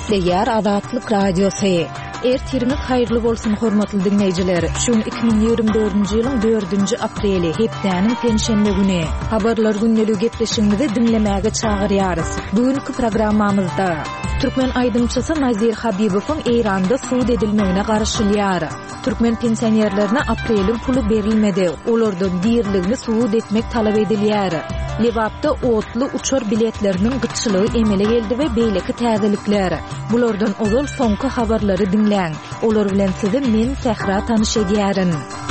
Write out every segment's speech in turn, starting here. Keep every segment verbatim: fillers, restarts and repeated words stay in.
Eýär Azatlyk Radiosu. Ertiriniz haýyrly bolsun hormatly dinleýijiler. Şuň iki bin ýigirme dördünji ýylyň dördünji apreli hepdäniň penşenbe güni. Habarlar günneligi gepleşiginde dinlemäge çagyrýarys. Bugünkü programmamyzda Türkmen aýdymçysy Nazir Habibowyň Eýranda suud edilmegine garşylýar. Türkmen pensionerlerine aprelin pulu berilmedi. Olardan diýerligini suud etmek talap edilýär. Lewapda otly uçar biletlerinin gyçylygy emele geldi we beýleki täzelikler. Bulardan ozal soňky habarlary dinleň. Olar bilen sizi men Sehra tanyş edýärin.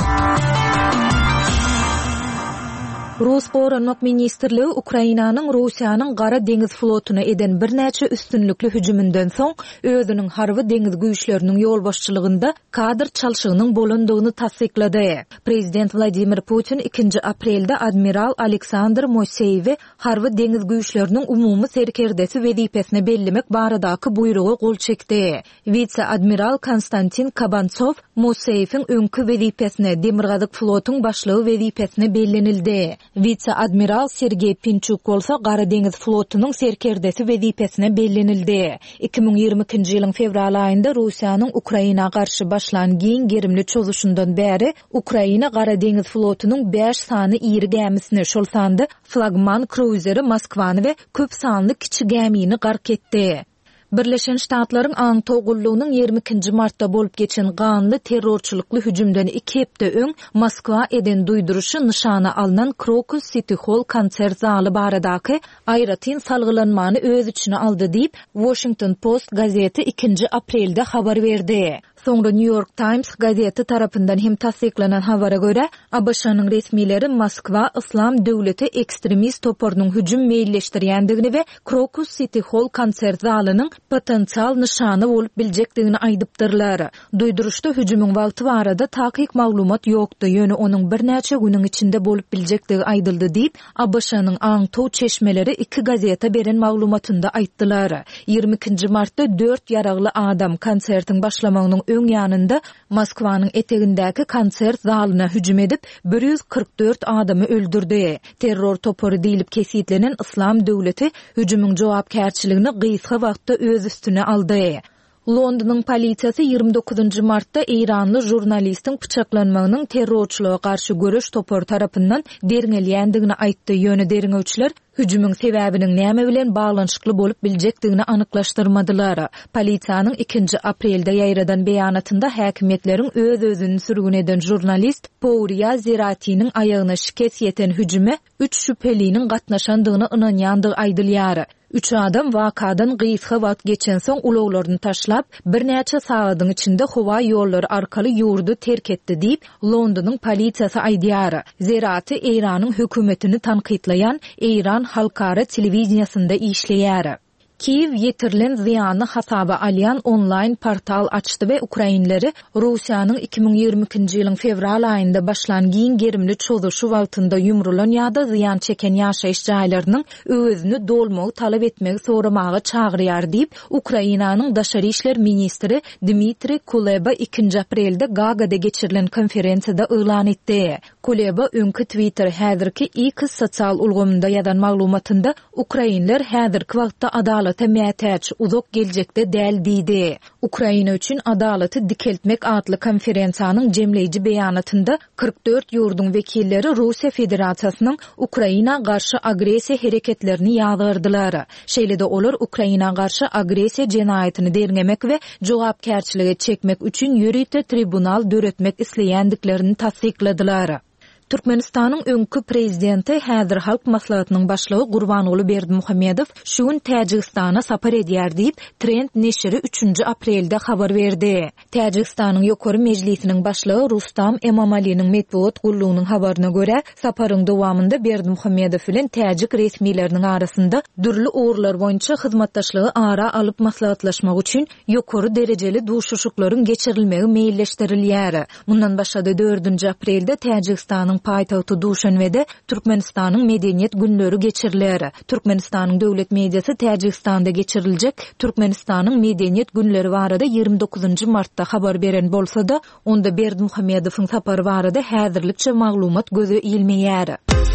Rus Goranmak Ministrligi Ukrainanyň Russiýanyň Gara deňiz flotyna eden bir näçe üstünlikli hüjümünden soň özüniň harby deňiz güýçleriniň ýolbaşçylygynda kadr çalşygynyň bolandygyny tasdiklady. Prezident Vladimir Putin ikinji aprelde Admiral Aleksandr Moiseyewi harby deňiz güýçleriniň umumy serkerdesi wezipesine bellemek baradaky buyrugy gol çekdi. Vice-admiral Konstantin Kabantsov Moiseyewiň öňkü wezipesine Demirgazyk flotyň başlygy wezipesine bellenildi. Vice-admiral Sergey Pinchuk bolsa Gara deňiz flotynyň serkerdesi wezipesine bellenildi. iki bin ýigirme ikinji ýylyň fevral aýynda Russiýanyň Ukraina garşy başlangyň gerimli çözüşinden bäri Ukraina Gara deňiz flotynyň beş sany iri gemisini, şol sandy flagman kruizeri Moskwany we köp sanly kiçi gemini gark etdi. Birleşen Ştatlaryň aň togullugynyň ýigirme ikinji martda bolup geçen ganly terrorçylykly hüjümden iki hepde öň Moskwa eden duýduruşy nyşana alynan Crocus City Hall konsert zaly baradaky aýratyn salgylanmany öz içine aldy diýip Washington Post gazeti ikinji aprelde habar berdi. Soňra New York Times gazeti tarapyndan hem tasdiklanan habara görä, A B Ş'nyň resmileri Moskwa Islam döwleti ekstremist toporunyň hüjüm meýilleşdirýändigini we Crocus City Hall konsert zalynyň potensial nyşany bolup biljekdigini aýdypdyrlar. Duýduruşda hüjümüň wagty barada takyk maglumat ýokdy, ýöne onuň bir näçe günüň içinde bolup biljektigi aýdyldy diýip A B Ş'nyň Aňtow çeşmeleri iki gazeta beren maglumatynda aýtdylar. ýigirme ikinji martda dört ýaragly adam konsertiň başlamagynyň öň ýanynda Moskwanyň etegindäki konsert zalyna hüjüm edip bir yüz kırk dört adamy öldürdi. Terror toporu diýilip kesitlenen Islam döwleti hüjümüň jogapkärçiligini gysga wagtda öz üstüne aldy. Londonyň polisiýasy ýigirme dokuzunji martda Eýranly jurnalistiň pyçaklanmagynyň terrorçylyga garşy göreş toporu tarapyndan derňelýändigini aýtdy. Ýöne derňewçiler hüjümüň sebäbiniň näme bilen baglanyşykly bolup biljekdigini anyklashdyrmadylar. Polisiýanyň ikinji aprelde ýaýradan beýanatynda häkimetleriň öz özüni sürgün eden jurnalist Pouria Zeratynyň aýagyna şikes ýeten hüjüme üç şüpheliniň gatnaşandygyny ynanýandygy aýdylýar. Üç adam wakadan gysga wagt geçen soň ulaglaryny taşlap bir näçe saatyň içinde howa ýollary arkaly ýurdu terk etdi diýip Londonyň polisiýasy aýdýar. Zeraty Eýranyň hökümetini tanqidlayan Eýran halkara telewiziýasynda işleýär. Kiev ýetirlen ziýany hasaba alýan online portal açdy we ukrainleri Russiýanyň iki bin ýigirme ikinji ýylyň fevral aýynda başlangyň gerimli çözüşi wagtynda ýumrulan ýa-da ziýan çeken ýaşaýyş jaýlarynyň özüni dolmagy talap etmegi soramagy çagyrýar diýip Ukrainanyň daşary işler ministri Dmitri Kuleba ikinji aprelde Gagada geçirilen konferensiýada elan etdi. Kuleba öňkü Twitter häzirki X sosial ulgamynda ýazan maglumatynda Ukrainler häzirki wagtda adalata mätäç uzak geljekde däl diýdi. Ukraina üçin adalaty dikeltmek adly konferensiýanyň jemleýiji beýanatynda kırk dört ýurdun wekilleri Russiýa Federasiýasynyň Ukraina garşy agresiýa hereketlerini ýagyrdylar. Şeýlede olar Ukraina garşy agresiýa jenaýatyny derňemek we jogapkärçiligi çekmek üçin ýürüýte tribunal döretmek isleýändiklerini tasdikladylar. Türkmenistanyň öňkü prezidenti häzir halk maslahatynyň başlygy Gurbanuly Berdimuhammedow şu gün Täjikistana sapar edýär diýip Trend neşri üçünji aprelde habar berdi. Täjikistanyň ýokary mejlisiniň başlygy Rustam Emomalining medeniýet gullugynyň habaryna görä, saparyň dowamında Berdimuhammedow bilen täjik resmileriniň arasynda dürli uğurlar boýunça hyzmatdaşlygy ara alyp maslahatlaşmak üçin ýokary derejeli duşuşuklaryň geçirilmegi meýilleşdirilýär. Mundan başga dördünji aprelde Täjikistanyň paýtagty Duşanbede Türkmenistanyň medeniýet günleri geçirilýär. Türkmenistanyň döwlet mediasy Täjikistanda geçiriljek Türkmenistanyň medeniýet günleri barada ýigirme dokuzunji martda habar beren bolsa da onda Berdimuhammedowyň sapary barada häzirlikçe maglumat gözü ilmeýär.